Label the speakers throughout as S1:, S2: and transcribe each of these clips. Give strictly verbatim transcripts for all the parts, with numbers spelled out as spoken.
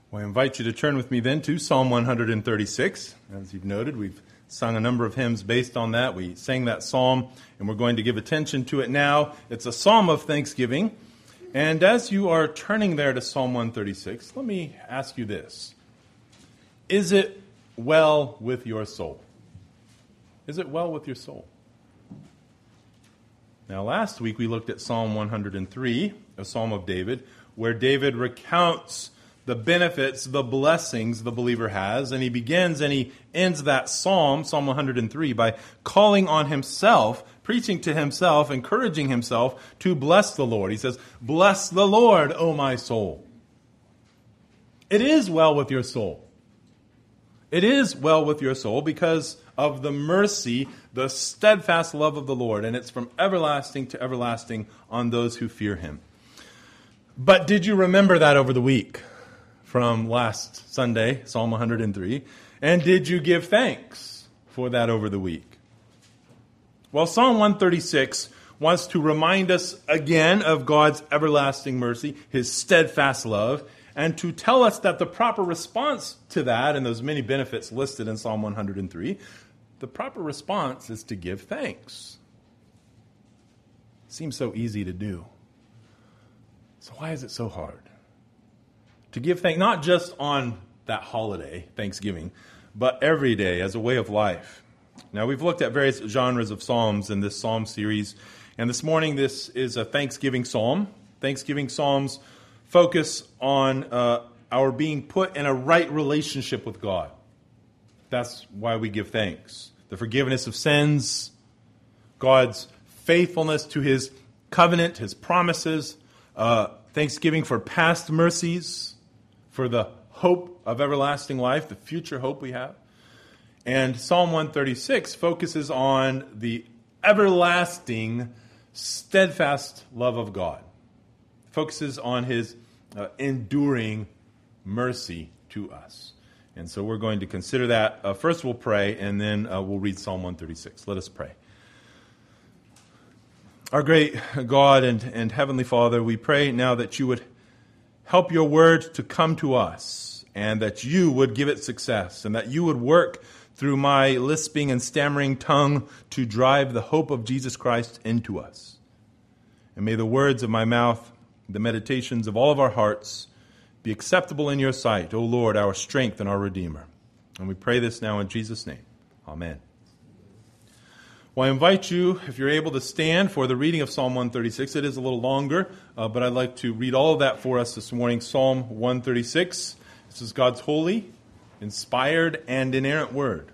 S1: Well, I invite you to turn with me then to Psalm one thirty-six. As you've noted, we've sung a number of hymns based on that. We sang that psalm, and we're going to give attention to it now. It's a psalm of thanksgiving. And as you are turning there to Psalm one thirty-six, let me ask you this. Is it well with your soul? Is it well with your soul? Now, last week we looked at Psalm one hundred three, a psalm of David, where David recounts the benefits, the blessings the believer has. And he begins and he ends that psalm, Psalm one hundred three, by calling on himself, preaching to himself, encouraging himself to bless the Lord. He says, "Bless the Lord, O my soul." It is well with your soul. It is well with your soul because of the mercy, the steadfast love of the Lord. And it's from everlasting to everlasting on those who fear him. But did you remember that over the week? From last Sunday, Psalm one hundred three. And did you give thanks for that over the week? Well, Psalm one thirty-six wants to remind us again of God's everlasting mercy, his steadfast love, and to tell us that the proper response to that, and those many benefits listed in Psalm one hundred three, the proper response is to give thanks. Seems so easy to do. So why is it so hard? To give thanks, not just on that holiday, Thanksgiving, but every day as a way of life. Now, we've looked at various genres of psalms in this psalm series, and this morning this is a Thanksgiving psalm. Thanksgiving psalms focus on uh, our being put in a right relationship with God. That's why we give thanks. The forgiveness of sins, God's faithfulness to his covenant, his promises, uh, thanksgiving for past mercies, for the hope of everlasting life, the future hope we have. And Psalm one thirty-six focuses on the everlasting, steadfast love of God. Focuses on his uh, enduring mercy to us. And so we're going to consider that. Uh, first we'll pray, and then uh, we'll read Psalm one thirty-six. Let us pray. Our great God and, and Heavenly Father, we pray now that you would help your word to come to us, and that you would give it success, and that you would work through my lisping and stammering tongue to drive the hope of Jesus Christ into us. And may the words of my mouth, the meditations of all of our hearts, be acceptable in your sight, O Lord, our strength and our Redeemer. And we pray this now in Jesus' name. Amen. Well, I invite you, if you're able to stand for the reading of Psalm one thirty-six. It is a little longer, uh, but I'd like to read all of that for us this morning. Psalm one thirty-six. This is God's holy, inspired, and inerrant word.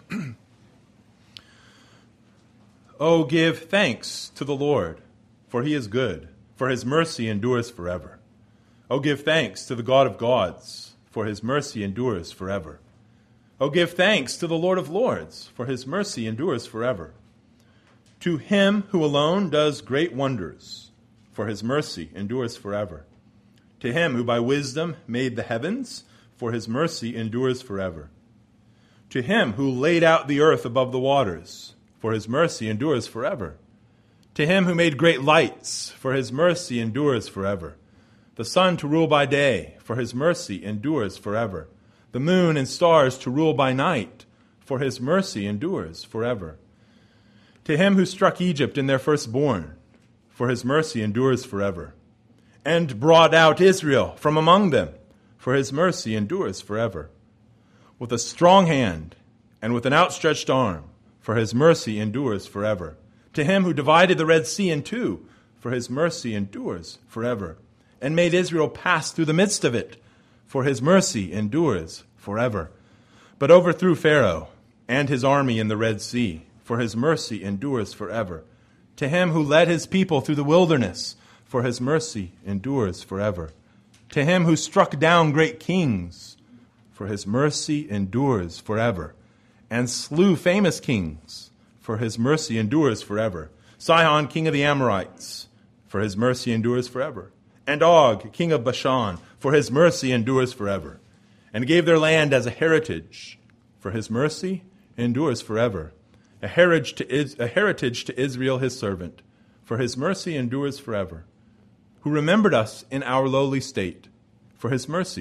S1: Oh, give thanks to the Lord, for he is good, for his mercy endures forever. Oh, give thanks to the God of gods, for his mercy endures forever. Oh, give thanks to the Lord of lords, for his mercy endures forever. To him who alone does great wonders, for his mercy endures forever. To him who by wisdom made the heavens, for his mercy endures forever. To him who laid out the earth above the waters, for his mercy endures forever. To him who made great lights, for his mercy endures forever. The sun to rule by day, for his mercy endures forever. The moon and stars to rule by night, for his mercy endures forever. To him who struck Egypt in their firstborn, for his mercy endures forever. And brought out Israel from among them, for his mercy endures forever. With a strong hand and with an outstretched arm, for his mercy endures forever. To him who divided the Red Sea in two, for his mercy endures forever. And made Israel pass through the midst of it, for his mercy endures forever. But overthrew Pharaoh and his army in the Red Sea, for his mercy endures forever. To him who led his people through the wilderness, for his mercy endures forever. To him who struck down great kings, for his mercy endures forever. And slew famous kings, for his mercy endures forever. Sihon, king of the Amorites, for his mercy endures forever. And Og, king of Bashan, for his mercy endures forever. And gave their land as a heritage, for his mercy endures forever. A heritage to Is- a heritage to Israel his servant, for his mercy endures forever. Who remembered us in our lowly state, for his mercy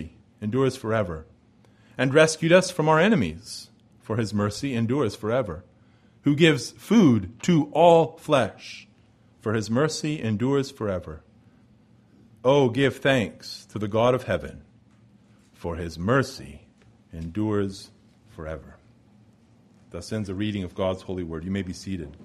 S1: endures forever, and rescued us from our enemies, for his mercy endures forever, who gives food to all flesh, for his mercy endures forever. Oh, give thanks to the God of heaven, for his mercy endures forever. Thus ends a reading of God's holy word. You may be seated.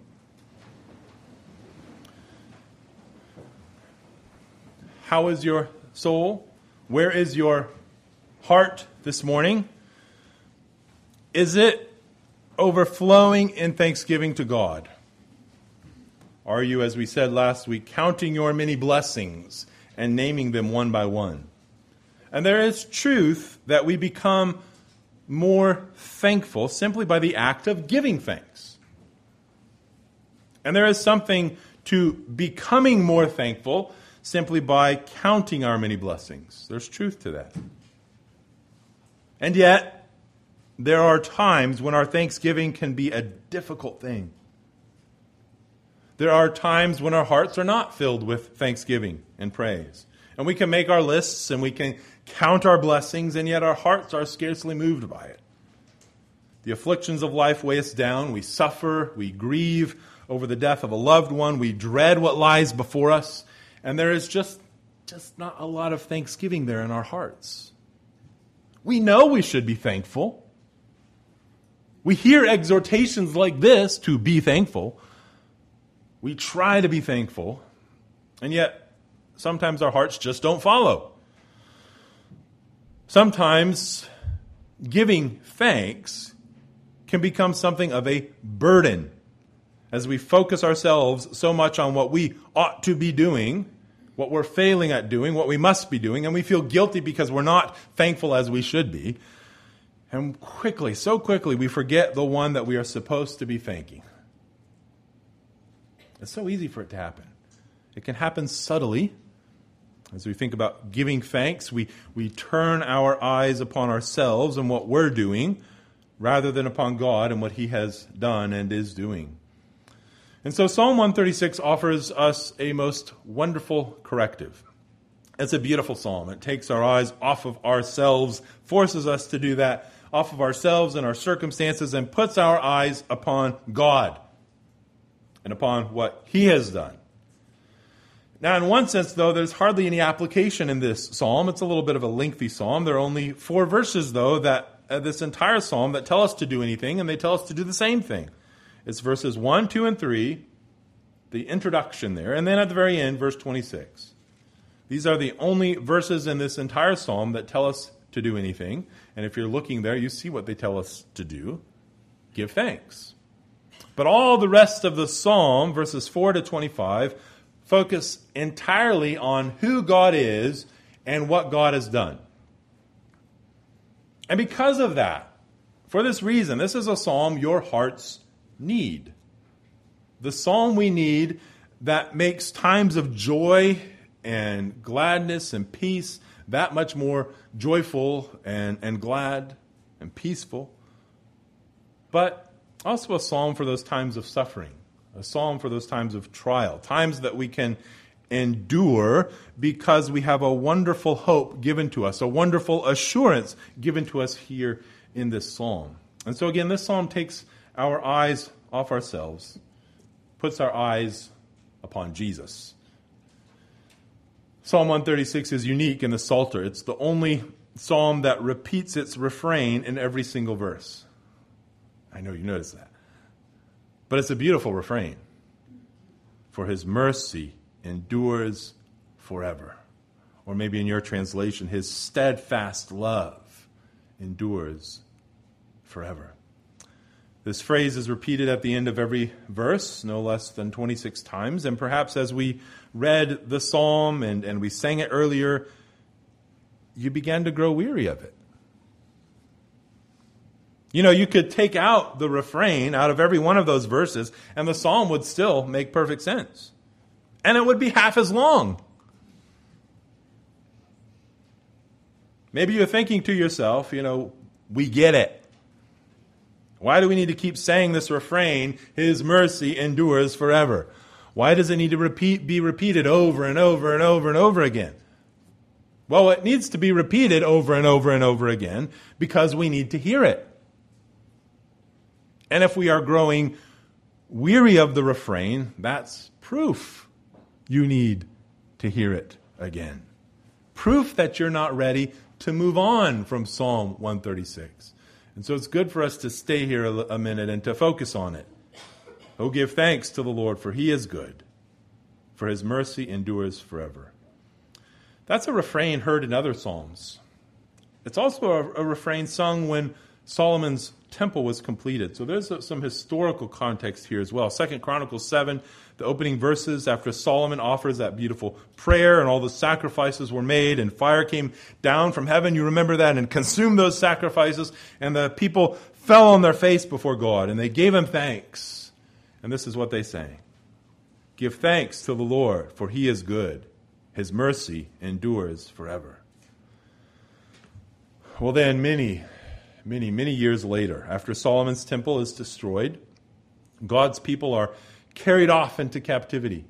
S1: How is your soul? Where is your heart this morning? Is it overflowing in thanksgiving to God? Are you, as we said last week, counting your many blessings and naming them one by one? And there is truth that we become more thankful simply by the act of giving thanks. And there is something to becoming more thankful simply by counting our many blessings. There's truth to that. And yet, there are times when our thanksgiving can be a difficult thing. There are times when our hearts are not filled with thanksgiving and praise. And we can make our lists and we can count our blessings, and yet our hearts are scarcely moved by it. The afflictions of life weigh us down. We suffer, we grieve over the death of a loved one. We dread what lies before us. And there is just, just not a lot of thanksgiving there in our hearts. We know we should be thankful. We hear exhortations like this to be thankful. We try to be thankful. And yet, sometimes our hearts just don't follow. Sometimes giving thanks can become something of a burden as we focus ourselves so much on what we ought to be doing, what we're failing at doing, what we must be doing, and we feel guilty because we're not thankful as we should be. And quickly, so quickly, we forget the one that we are supposed to be thanking. It's so easy for it to happen. It can happen subtly. As we think about giving thanks, we, we turn our eyes upon ourselves and what we're doing rather than upon God and what he has done and is doing. And so Psalm one thirty-six offers us a most wonderful corrective. It's a beautiful psalm. It takes our eyes off of ourselves, forces us to do that, off of ourselves and our circumstances, and puts our eyes upon God and upon what he has done. Now, in one sense, though, there's hardly any application in this psalm. It's a little bit of a lengthy psalm. There are only four verses, though, that uh, this entire psalm that tell us to do anything, and they tell us to do the same thing. It's verses one, two, and three, the introduction there, and then at the very end, verse twenty-six. These are the only verses in this entire psalm that tell us to do anything. And if you're looking there, you see what they tell us to do. Give thanks. But all the rest of the psalm, verses four to twenty-five, focus entirely on who God is and what God has done. And because of that, for this reason, this is a psalm your hearts need. The psalm we need that makes times of joy and gladness and peace that much more joyful and, and glad and peaceful. But also a psalm for those times of suffering. A psalm for those times of trial, times that we can endure because we have a wonderful hope given to us, a wonderful assurance given to us here in this psalm. And so again, this psalm takes our eyes off ourselves, puts our eyes upon Jesus. Psalm one thirty-six is unique in the Psalter. It's the only psalm that repeats its refrain in every single verse. I know you noticed that. But it's a beautiful refrain. For his mercy endures forever. Or maybe in your translation, his steadfast love endures forever. This phrase is repeated at the end of every verse, no less than twenty-six times. And perhaps as we read the psalm and, and we sang it earlier, you began to grow weary of it. You know, you could take out the refrain out of every one of those verses, and the psalm would still make perfect sense. And it would be half as long. Maybe you're thinking to yourself, you know, we get it. Why do we need to keep saying this refrain, his mercy endures forever? Why does it need to repeat, be repeated over and over and over and over again? Well, it needs to be repeated over and over and over again because we need to hear it. And if we are growing weary of the refrain, that's proof you need to hear it again. Proof that you're not ready to move on from Psalm one thirty-six. And so it's good for us to stay here a, a minute and to focus on it. Oh, give thanks to the Lord, for he is good, for his mercy endures forever. That's a refrain heard in other psalms. It's also a, a refrain sung when Solomon's temple was completed. So there's a, some historical context here as well. Second Chronicles seven, the opening verses after Solomon offers that beautiful prayer and all the sacrifices were made and fire came down from heaven. You remember that, and consumed those sacrifices, and the people fell on their face before God and they gave him thanks. And this is what they sang. Give thanks to the Lord, for he is good. His mercy endures forever. Well then, many Many, many years later, after Solomon's temple is destroyed, God's people are carried off into captivity.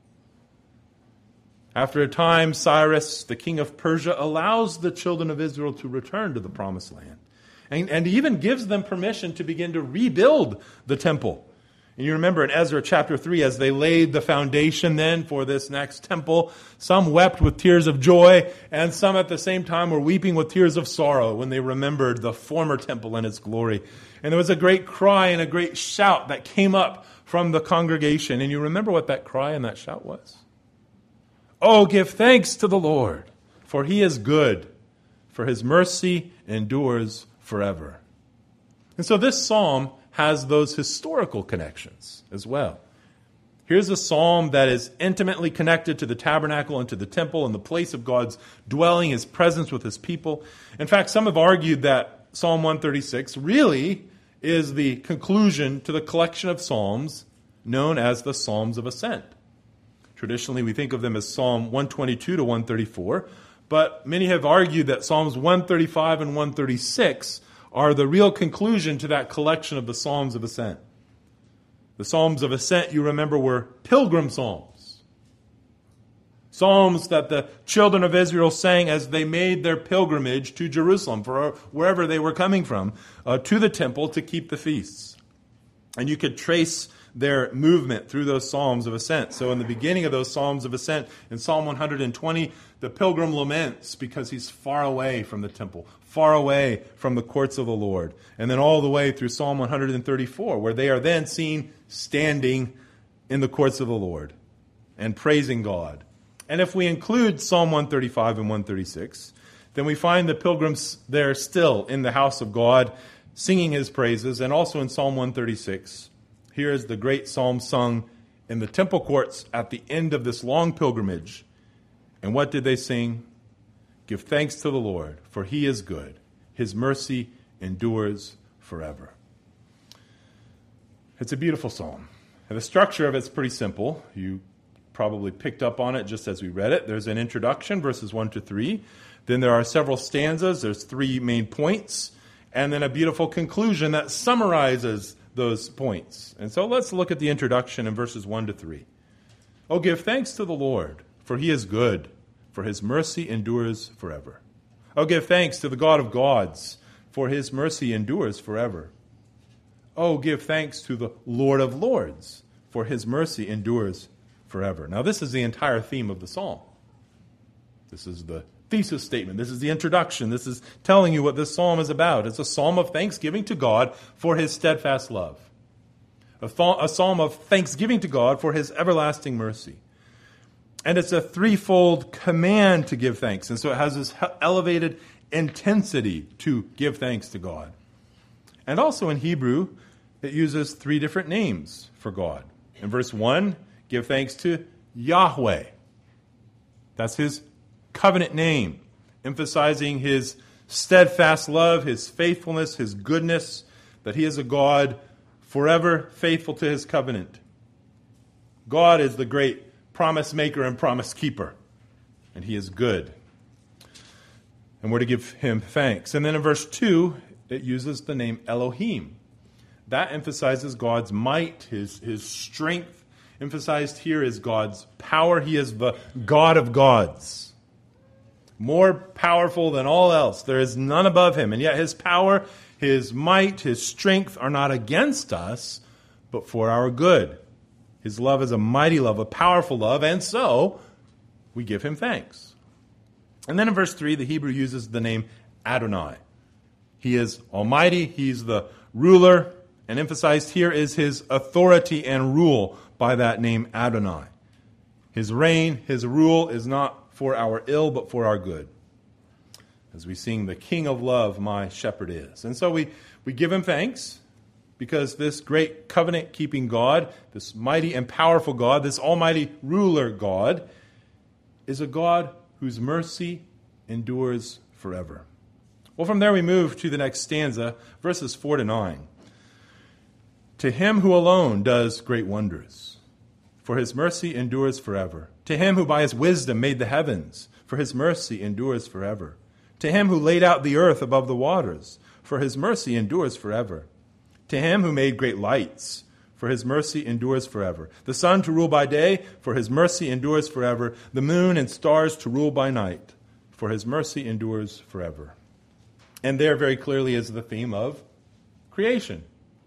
S1: After a time, Cyrus, the king of Persia, allows the children of Israel to return to the promised land. And, and even gives them permission to begin to rebuild the temple. And you remember in Ezra chapter three, as they laid the foundation then for this next temple, some wept with tears of joy, and some at the same time were weeping with tears of sorrow when they remembered the former temple and its glory. And there was a great cry and a great shout that came up from the congregation. And you remember what that cry and that shout was? Oh, give thanks to the Lord, for he is good, for his mercy endures forever. And so this psalm has those historical connections as well. Here's a psalm that is intimately connected to the tabernacle and to the temple and the place of God's dwelling, his presence with his people. In fact, some have argued that Psalm one thirty-six really is the conclusion to the collection of psalms known as the Psalms of Ascent. Traditionally, we think of them as Psalm one twenty-two to one thirty-four, but many have argued that Psalms one thirty-five and one thirty-six are the real conclusion to that collection of the Psalms of Ascent. The Psalms of Ascent, you remember, were pilgrim psalms. Psalms that the children of Israel sang as they made their pilgrimage to Jerusalem, for wherever they were coming from, uh, to the temple to keep the feasts. And you could trace their movement through those Psalms of Ascent. So in the beginning of those Psalms of Ascent, in Psalm one hundred twenty, the pilgrim laments because he's far away from the temple, far away from the courts of the Lord. And then all the way through Psalm one hundred thirty-four, where they are then seen standing in the courts of the Lord and praising God. And if we include Psalm one thirty-five and one thirty-six, then we find the pilgrims there still in the house of God, singing his praises. And also in Psalm one thirty-six, here is the great psalm sung in the temple courts at the end of this long pilgrimage. And what did they sing? Give thanks to the Lord, for he is good. His mercy endures forever. It's a beautiful psalm. And the structure of it's pretty simple. You probably picked up on it just as we read it. There's an introduction, verses one to three. Then there are several stanzas. There's three main points. And then a beautiful conclusion that summarizes those points. And so let's look at the introduction in verses one to three. Oh, give thanks to the Lord, for he is good, for his mercy endures forever. Oh, give thanks to the God of gods, for his mercy endures forever. Oh, give thanks to the Lord of lords, for his mercy endures forever. Now, this is the entire theme of the psalm. This is the thesis statement. This is the introduction. This is telling you what this psalm is about. It's a psalm of thanksgiving to God for his steadfast love. A, th- a psalm of thanksgiving to God for his everlasting mercy. And it's a threefold command to give thanks. And so it has this elevated intensity to give thanks to God. And also in Hebrew, it uses three different names for God. In verse one, give thanks to Yahweh. That's his covenant name, emphasizing his steadfast love, his faithfulness, his goodness, that he is a God forever faithful to his covenant. God is the great promise maker and promise keeper, and he is good. And we're to give him thanks. And then in verse two, it uses the name Elohim. That emphasizes God's might, his, his strength. Emphasized here is God's power. He is the God of gods. more powerful than all else. There is none above him. And yet his power, his might, his strength are not against us, but for our good. His love is a mighty love, a powerful love, and so we give him thanks. And then in verse three, the Hebrew uses the name Adonai. He is almighty, he's the ruler, and emphasized here is his authority and rule by that name Adonai. His reign, his rule is not for our ill, but for our good. As we sing, the King of love, my shepherd is. And so we, we give him thanks, because this great covenant-keeping God, this mighty and powerful God, this almighty ruler God, is a God whose mercy endures forever. Well, from there we move to the next stanza, verses four to nine. To him who alone does great wonders, for his mercy endures forever. To him who by his wisdom made the heavens, for his mercy endures forever. To him who laid out the earth above the waters, for his mercy endures forever. To him who made great lights, for his mercy endures forever. The sun to rule by day, for his mercy endures forever. The moon and stars to rule by night, for his mercy endures forever. And there very clearly is the theme of creation.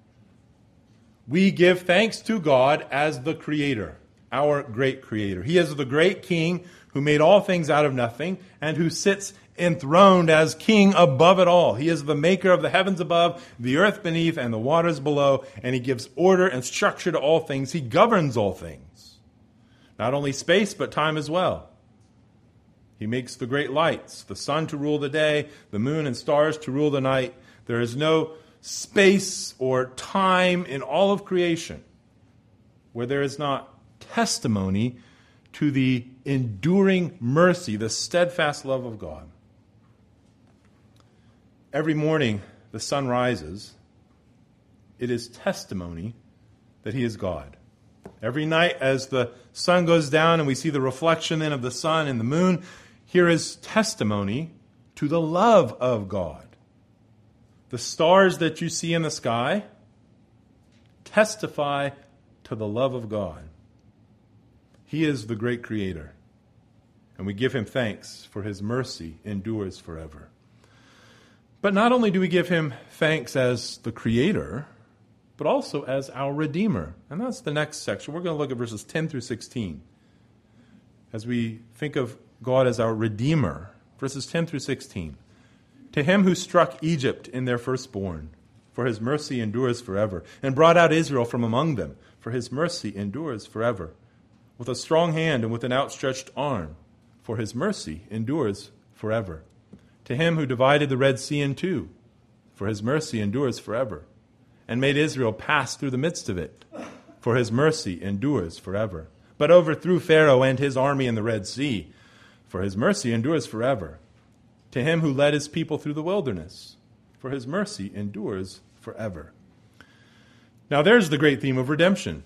S1: We give thanks to God as the Creator, our great Creator. He is the great King who made all things out of nothing and who sits enthroned as King above it all. He is the maker of the heavens above, the earth beneath, and the waters below, and he gives order and structure to all things. He governs all things, not only space, but time as well. He makes the great lights, the sun to rule the day, the moon and stars to rule the night. There is no space or time in all of creation where there is not testimony to the enduring mercy, the steadfast love of God. Every morning the sun rises, it is testimony that he is God. Every night as the sun goes down and we see the reflection then of the sun and the moon, here is testimony to the love of God. The stars that you see in the sky testify to the love of God. He is the great Creator, and we give him thanks, for his mercy endures forever. But not only do we give him thanks as the Creator, but also as our Redeemer. And that's the next section. We're going to look at verses ten through sixteen. As we think of God as our Redeemer, verses ten through sixteen. To him who struck Egypt in their firstborn, for his mercy endures forever, and brought out Israel from among them, for his mercy endures forever. With a strong hand and with an outstretched arm, for his mercy endures forever. To him who divided the Red Sea in two, for his mercy endures forever, and made Israel pass through the midst of it, for his mercy endures forever. But overthrew Pharaoh and his army in the Red Sea, for his mercy endures forever. To him who led his people through the wilderness, for his mercy endures forever. Now there's the great theme of redemption.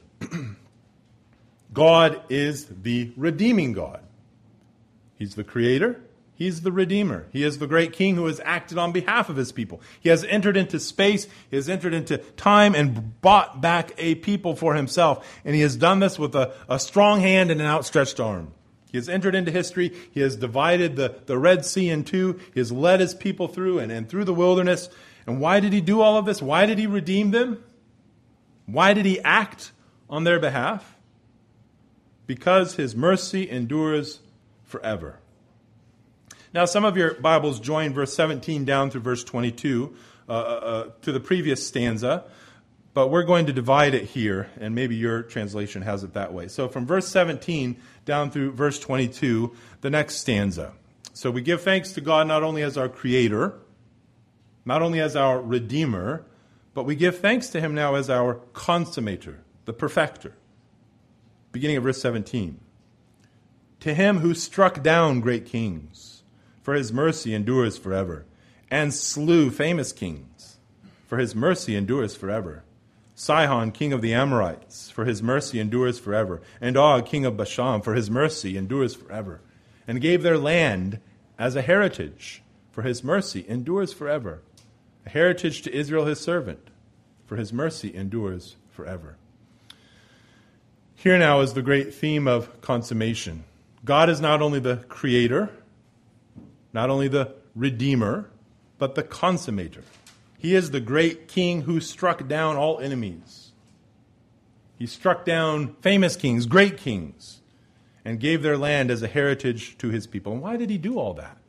S1: God is the redeeming God. He's the Creator. He's the Redeemer. He is the great King who has acted on behalf of his people. He has entered into space. He has entered into time and bought back a people for himself. And he has done this with a, a strong hand and an outstretched arm. He has entered into history. He has divided the, the Red Sea in two. He has led his people through and, and through the wilderness. And why did he do all of this? Why did he redeem them? Why did he act on their behalf? Because his mercy endures forever. Now, some of your Bibles join verse seventeen down through verse twenty-two uh, uh, to the previous stanza, but we're going to divide it here, and maybe your translation has it that way. So from verse seventeen down through verse twenty-two, the next stanza. So we give thanks to God not only as our Creator, not only as our Redeemer, but we give thanks to him now as our consummator, the perfecter. Beginning of verse seventeen. To him who struck down great kings, for his mercy endures forever, and slew famous kings, for his mercy endures forever. Sihon, king of the Amorites, for his mercy endures forever, and Og, king of Bashan, for his mercy endures forever, and gave their land as a heritage, for his mercy endures forever, a heritage to Israel his servant, for his mercy endures forever. Here now is the great theme of consummation. God is not only the Creator, not only the Redeemer, but the consummator. He is the great king who struck down all enemies. He struck down famous kings, great kings, and gave their land as a heritage to his people. And why did he do all that?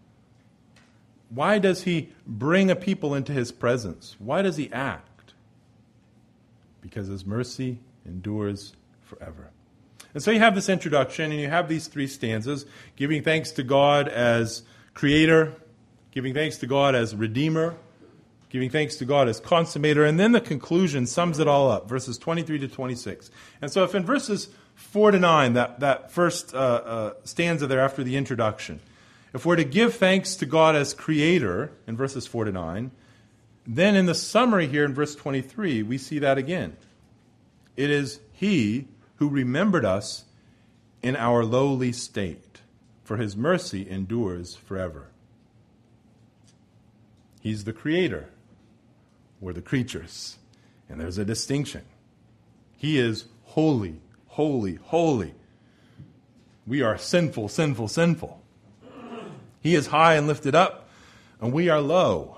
S1: Why does he bring a people into his presence? Why does he act? Because his mercy endures forever. And so you have this introduction, and you have these three stanzas, giving thanks to God as Creator, giving thanks to God as Redeemer, giving thanks to God as Consummator, and then the conclusion sums it all up, verses twenty-three to twenty-six. And so if in verses four to nine, that, that first uh, uh, stanza there after the introduction, if we're to give thanks to God as Creator in verses four to nine, then in the summary here in verse twenty-three, we see that again. It is He who remembered us in our lowly state, for His mercy endures forever. He's the Creator. We're the creatures. And there's a distinction. He is holy, holy, holy. We are sinful, sinful, sinful. He is high and lifted up, and we are low.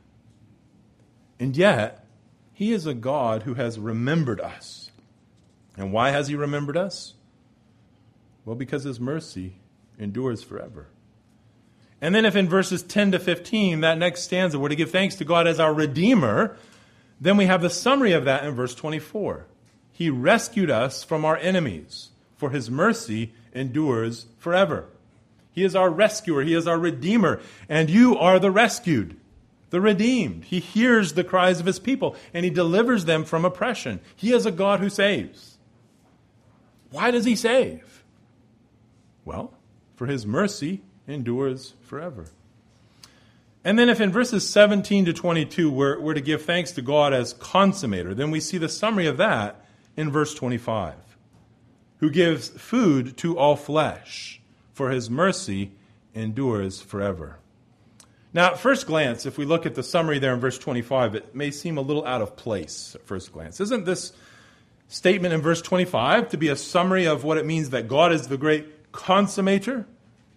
S1: And yet, He is a God who has remembered us. And why has He remembered us? Well, because His mercy endures forever. And then if in verses ten to fifteen, that next stanza, we're to give thanks to God as our Redeemer, then we have the summary of that in verse twenty-four. He rescued us from our enemies, for His mercy endures forever. He is our rescuer. He is our Redeemer. And you are the rescued, the redeemed. He hears the cries of His people, and He delivers them from oppression. He is a God who saves. Why does He save? Well, for His mercy endures forever. And then if in verses seventeen to twenty-two we're, we're to give thanks to God as consummator, then we see the summary of that in verse twenty-five. Who gives food to all flesh, for His mercy endures forever. Now, at first glance, if we look at the summary there in verse twenty-five, it may seem a little out of place at first glance. Isn't this statement in verse twenty-five to be a summary of what it means that God is the great consummator?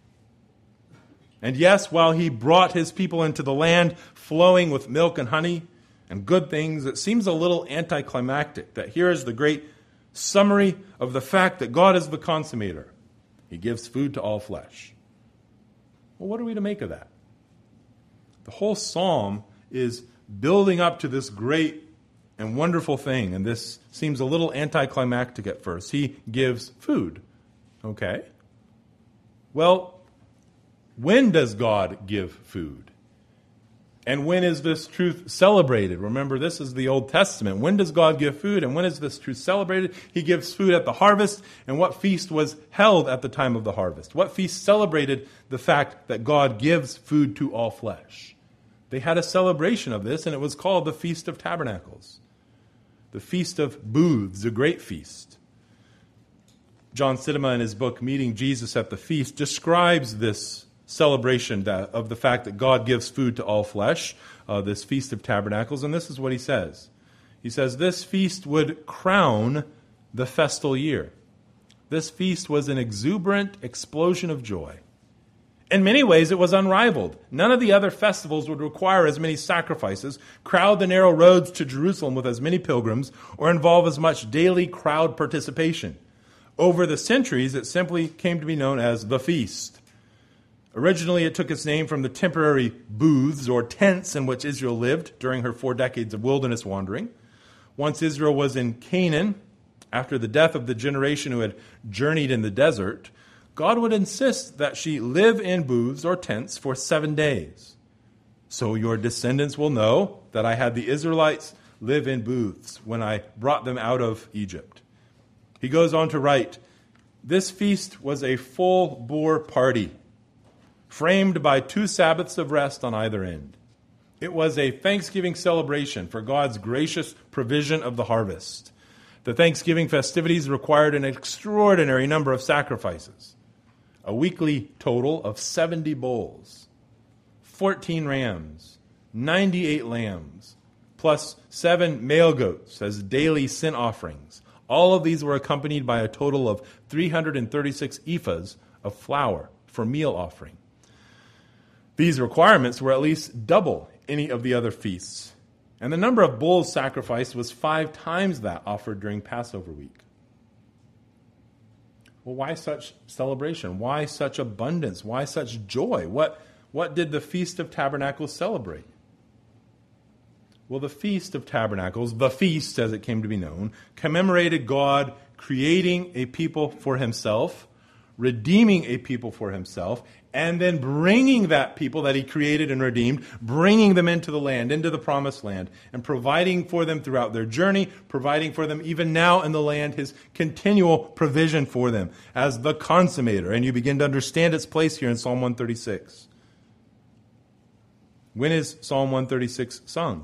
S1: And yes, while He brought His people into the land flowing with milk and honey and good things, it seems a little anticlimactic that here is the great summary of the fact that God is the consummator. He gives food to all flesh. Well, what are we to make of that? The whole psalm is building up to this great and wonderful thing, and this seems a little anticlimactic at first. He gives food. Okay. Well, when does God give food? And when is this truth celebrated? Remember, this is the Old Testament. When does God give food, and when is this truth celebrated? He gives food at the harvest, and what feast was held at the time of the harvest? What feast celebrated the fact that God gives food to all flesh? They had a celebration of this, and it was called the Feast of Tabernacles. The Feast of Booths, a great feast. John Sidema, in his book, Meeting Jesus at the Feast, describes this celebration that, of the fact that God gives food to all flesh, uh, this Feast of Tabernacles, and this is what he says. He says, this feast would crown the festal year. This feast was an exuberant explosion of joy. In many ways, it was unrivaled. None of the other festivals would require as many sacrifices, crowd the narrow roads to Jerusalem with as many pilgrims, or involve as much daily crowd participation. Over the centuries, it simply came to be known as the feast. Originally, it took its name from the temporary booths or tents in which Israel lived during her four decades of wilderness wandering. Once Israel was in Canaan, after the death of the generation who had journeyed in the desert, God would insist that she live in booths or tents for seven days. So your descendants will know that I had the Israelites live in booths when I brought them out of Egypt. He goes on to write, this feast was a full-bore party, framed by two Sabbaths of rest on either end. It was a Thanksgiving celebration for God's gracious provision of the harvest. The Thanksgiving festivities required an extraordinary number of sacrifices. A weekly total of seventy bulls, fourteen rams, ninety-eight lambs, plus seven male goats as daily sin offerings. All of these were accompanied by a total of three hundred thirty-six ephahs of flour for meal offering. These requirements were at least double any of the other feasts. And the number of bulls sacrificed was five times that offered during Passover week. Well, why such celebration? Why such abundance? Why such joy? What, what did the Feast of Tabernacles celebrate? Well, the Feast of Tabernacles, the feast as it came to be known, commemorated God creating a people for himself, redeeming a people for himself, and then bringing that people that he created and redeemed, bringing them into the land, into the promised land, and providing for them throughout their journey, providing for them even now in the land, his continual provision for them as the consummator. And you begin to understand its place here in Psalm one thirty-six. When is Psalm one thirty-six sung?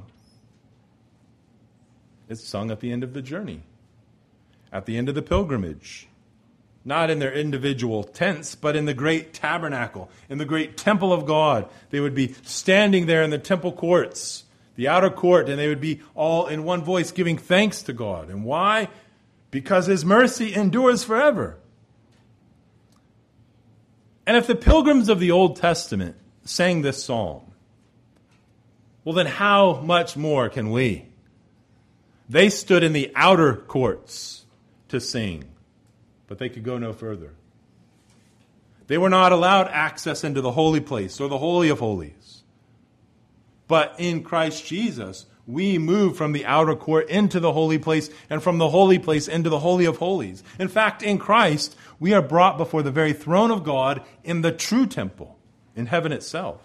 S1: It's sung at the end of the journey, at the end of the pilgrimage. Not in their individual tents, but in the great tabernacle, in the great temple of God. They would be standing there in the temple courts, the outer court, and they would be all in one voice giving thanks to God. And why? Because his mercy endures forever. And if the pilgrims of the Old Testament sang this psalm, well, then how much more can we? They stood in the outer courts to sing, but they could go no further. They were not allowed access into the holy place or the Holy of Holies. But in Christ Jesus, we move from the outer court into the holy place and from the holy place into the Holy of Holies. In fact, in Christ, we are brought before the very throne of God in the true temple, in heaven itself.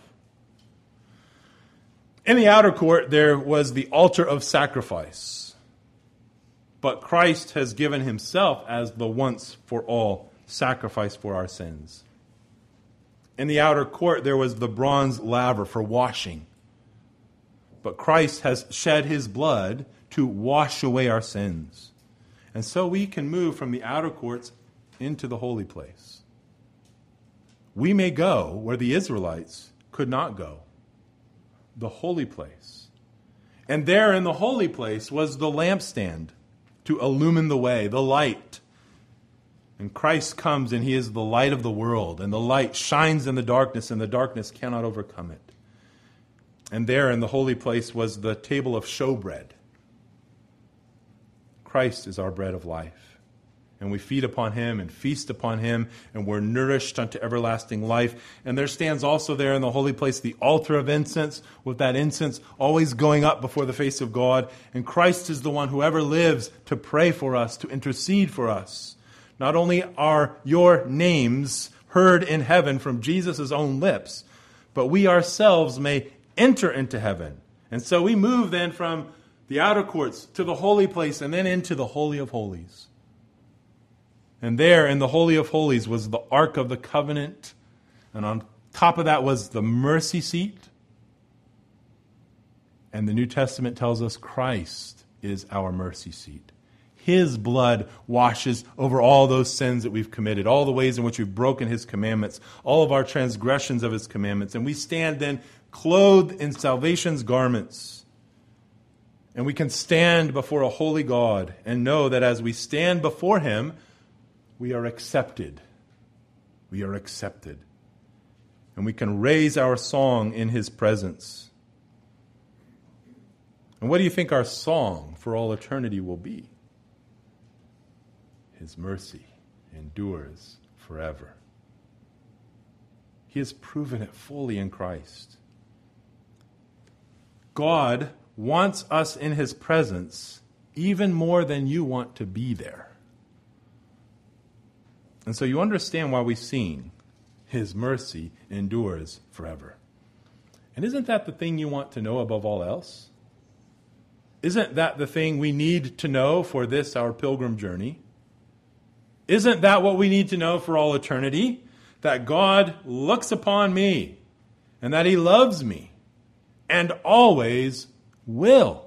S1: In the outer court, there was the altar of sacrifice. But Christ has given himself as the once-for-all sacrifice for our sins. In the outer court, there was the bronze laver for washing. But Christ has shed his blood to wash away our sins. And so we can move from the outer courts into the holy place. We may go where the Israelites could not go, the holy place. And there in the holy place was the lampstand to illumine the way, the light. And Christ comes and he is the light of the world, and the light shines in the darkness, and the darkness cannot overcome it. And there in the holy place was the table of showbread. Christ is our bread of life. And we feed upon him and feast upon him, and we're nourished unto everlasting life. And there stands also there in the holy place the altar of incense, with that incense always going up before the face of God. And Christ is the one who ever lives to pray for us, to intercede for us. Not only are your names heard in heaven from Jesus' own lips, but we ourselves may enter into heaven. And so we move then from the outer courts to the holy place and then into the Holy of Holies. And there in the Holy of Holies was the Ark of the Covenant. And on top of that was the mercy seat. And the New Testament tells us Christ is our mercy seat. His blood washes over all those sins that we've committed, all the ways in which we've broken his commandments, all of our transgressions of his commandments. And we stand then clothed in salvation's garments. And we can stand before a holy God and know that as we stand before him, we are accepted. We are accepted. And we can raise our song in his presence. And what do you think our song for all eternity will be? His mercy endures forever. He has proven it fully in Christ. God wants us in his presence even more than you want to be there. And so you understand why we sing, his mercy endures forever. And isn't that the thing you want to know above all else? Isn't that the thing we need to know for this, our pilgrim journey? Isn't that what we need to know for all eternity? That God looks upon me and that he loves me and always will.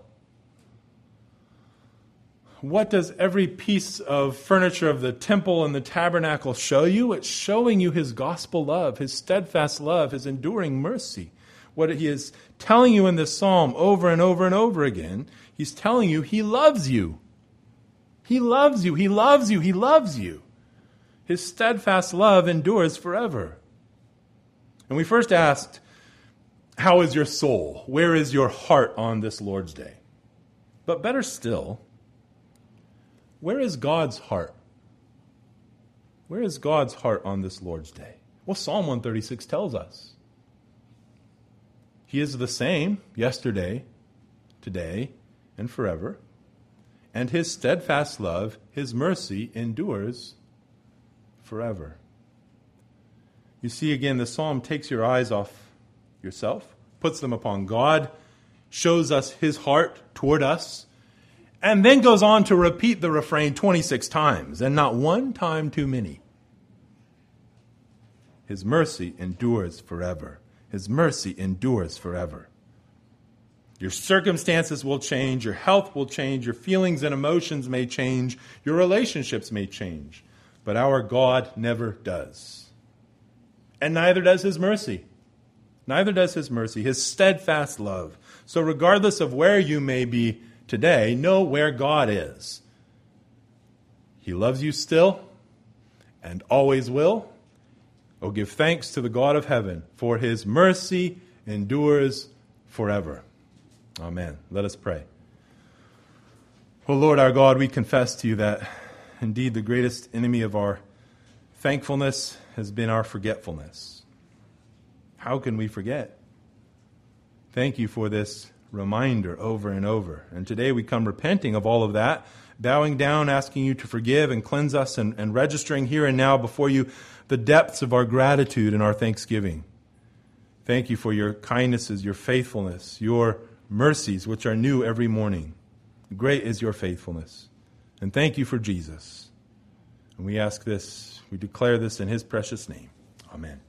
S1: What does every piece of furniture of the temple and the tabernacle show you? It's showing you his gospel love, his steadfast love, his enduring mercy. What he is telling you in this psalm over and over and over again, he's telling you he loves you. He loves you. He loves you. He loves you. His steadfast love endures forever. And we first asked, How is your soul? Where is your heart on this Lord's Day? But better still, where is God's heart? Where is God's heart on this Lord's Day? Well, Psalm one thirty-six tells us. He is the same yesterday, today, and forever. And his steadfast love, his mercy, endures forever. You see, again, the psalm takes your eyes off yourself, puts them upon God, shows us his heart toward us, and then goes on to repeat the refrain twenty-six times, and not one time too many. His mercy endures forever. His mercy endures forever. Your circumstances will change, your health will change, your feelings and emotions may change, your relationships may change, but our God never does. And neither does his mercy. Neither does his mercy, his steadfast love. So regardless of where you may be today, know where God is. He loves you still and always will. Oh, give thanks to the God of heaven, for his mercy endures forever. Amen. Let us pray. Oh Lord our God, we confess to you that indeed the greatest enemy of our thankfulness has been our forgetfulness. How can we forget? Thank you for this reminder over and over. And today we come repenting of all of that, bowing down, asking you to forgive and cleanse us, and, and registering here and now before you the depths of our gratitude and our thanksgiving. Thank you for your kindnesses, your faithfulness, your mercies, which are new every morning. Great is your faithfulness. And thank you for Jesus. And we ask this, we declare this in his precious name. Amen.